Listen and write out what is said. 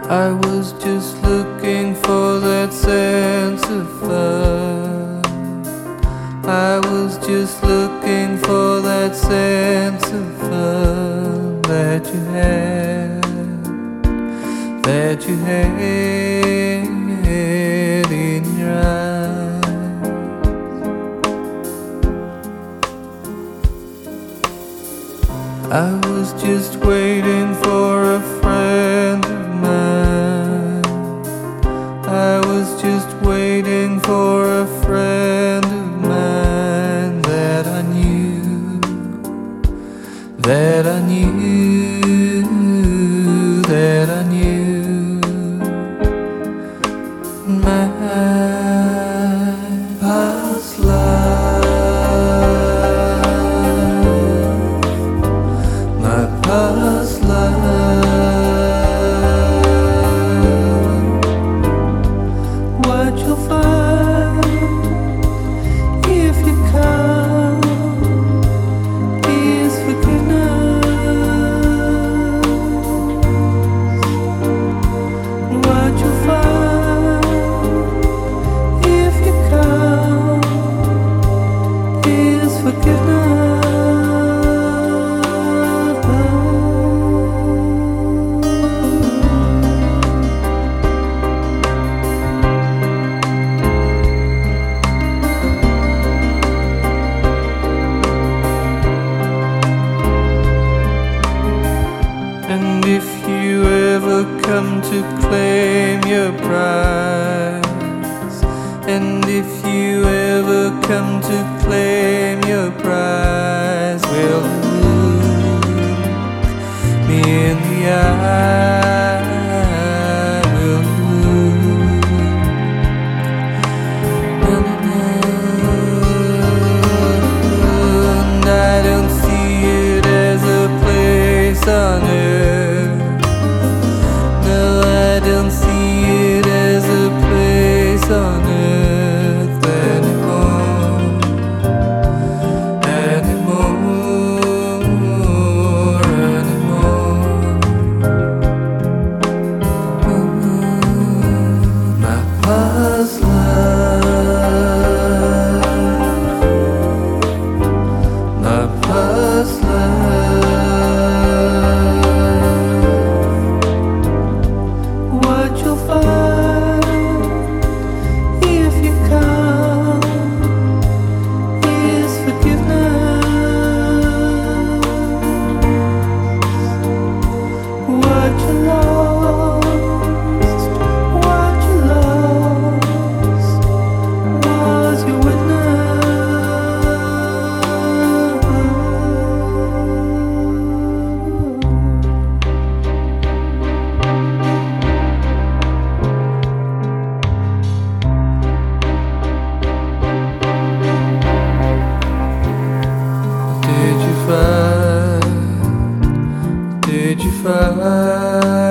I was just looking for that sense of fun. I was just looking for that sense of fun that you had in your eyes. I was just waiting for a friend of mine. I was just waiting for a friend of mine that I knew, that I knew, that I knew. My past life, my past life. What you'll find if you come is forgiveness. What you'll find if you come is forgiveness. And if you ever come to claim your prize, and if you ever come to claim your prize, well, look me in the eye, well, look. And I don't see it as a place on earth. No, I don't see it as a place on earth anymore, anymore, anymore. My past life, my past life. What you'll find if you come is forgiveness. What you lost was your Did you find